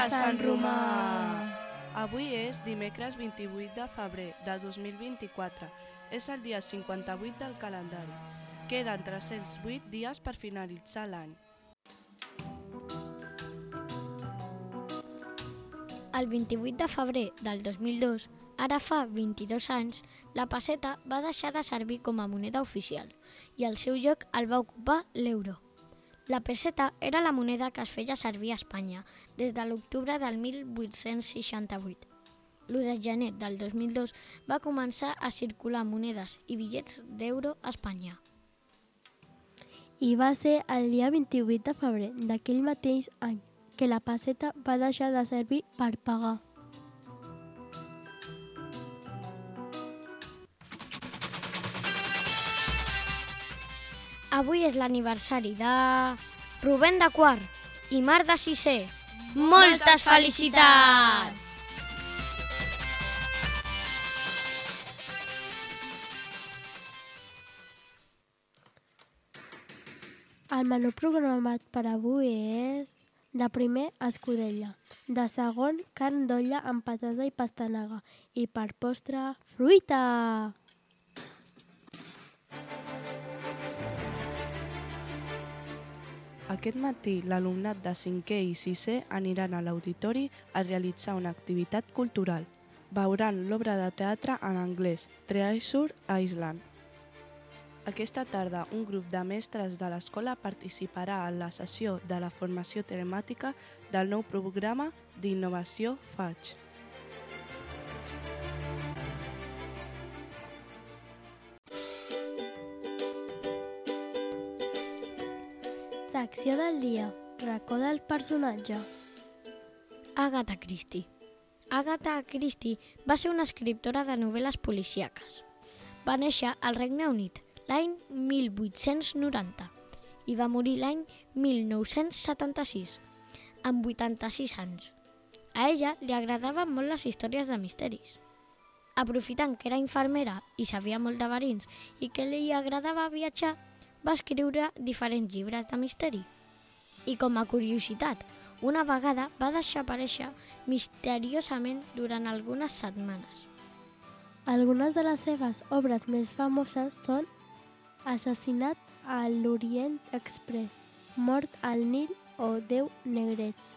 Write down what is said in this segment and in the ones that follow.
Viva Sant Romà! Avui és dimecres 28 de febrer de 2024. És el dia 58 del calendari. Queden 308 dies per finalitzar l'any. El 28 de febrer del 2002, ara fa 22 anys, la pesseta va deixar de servir com a moneda oficial i el seu lloc el va ocupar l'euro. La pesseta era la moneda que es feia servir a Espanya des de l'octubre del 1868. L'1 de gener del 2002 va començar a circular monedes i bitllets d'euro a Espanya. I va ser el dia 28 de febrer d'aquell mateix any que la pesseta va deixar de servir per pagar. Avui és l'aniversari de Rubén de quart i Marc de sisè. Moltes felicitats! El menú programat per avui és de primer escudella, de segon carn d'olla amb patata i pastanaga i per postre fruita! Aquest matí, l'alumnat de 5è i 6è aniran a l'auditori a realitzar una activitat cultural. Veuran l'obra de teatre en anglès, Treasure Island. Aquesta tarda, un grup de mestres de l'escola participarà en la sessió de la formació telemàtica del nou programa d'innovació FATX. Secció del dia. Racó del personatge. Agatha Christie. Agatha Christie va ser una escriptora de novel·les policíaques. Va néixer al Regne Unit l'any 1890 i va morir l'any 1976, amb 86 anys. A ella li agradaven molt les històries de misteris. Aprofitant que era infermera i sabia molt de verins i que li agradava viatjar, va escriure diferents llibres de misteri. I com a curiositat, una vegada va desaparèixer misteriosament durant algunes setmanes. Algunes de les seves obres més famoses són Assassinat a l'Orient Express, Mort al Nil o 10 negrets.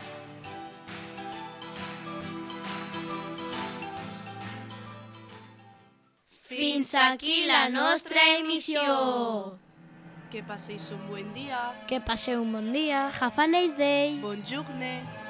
Fins aquí la nostra emissió. Que passéis un bon dia. Que passeu un bon dia. Have a nice day! Bonjourne.